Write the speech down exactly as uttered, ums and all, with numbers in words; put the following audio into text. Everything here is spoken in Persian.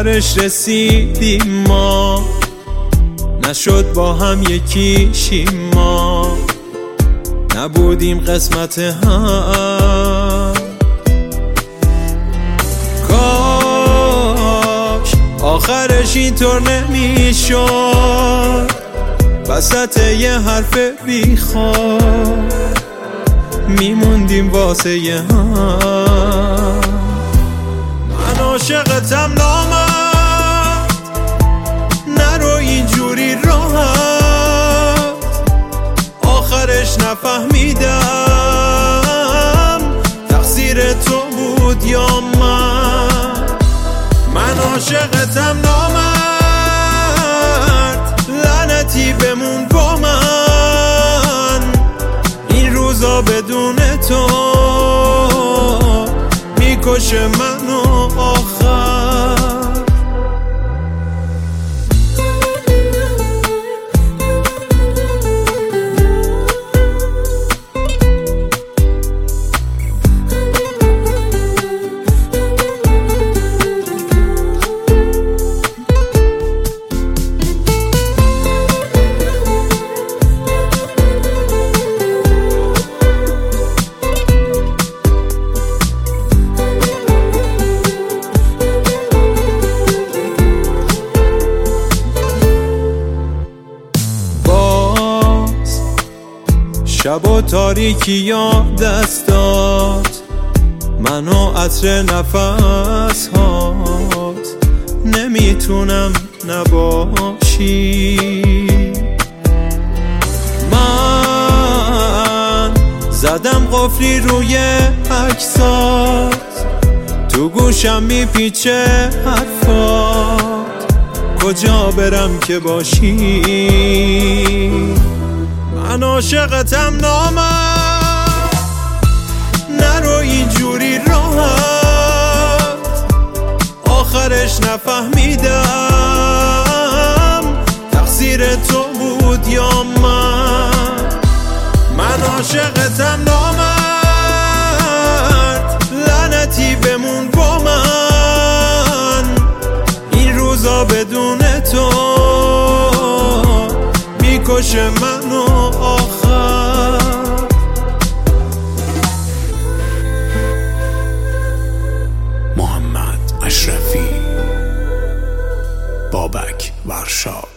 آخرش رسیدیم ما، نشد با هم یکی شیم ما، نبودیم قسمت هم. کاش آخرش اینطور نمیشد، وسط یه حرف بیخواد میموندیم واسه یه هم. من عاشقتم نامرد، نرو اینجوری راحت، آخرش نفهمیدم تقصیر تو بود یا من. من عاشقتم نامرد، لعنتی بمون با من، این روزا بدون تو میکشه منو آخر. شب و تاریکی یاد دست داد منو عطر نفس هات، نمیتونم نباشی. من زدم قفلی روی عکسات، تو گوشم میپیچه حرفات، کجا برم که باشی. من عاشقتم نامرد، نرو اینجوری راحت، آخرش نفهمیدم تقصیر تو بود یا من. من عاشقتم نامرد، لعنتی بمون با من، این روزا بدون تو میکشه منو آخر. محمد اشرفی، بابک ورشاد.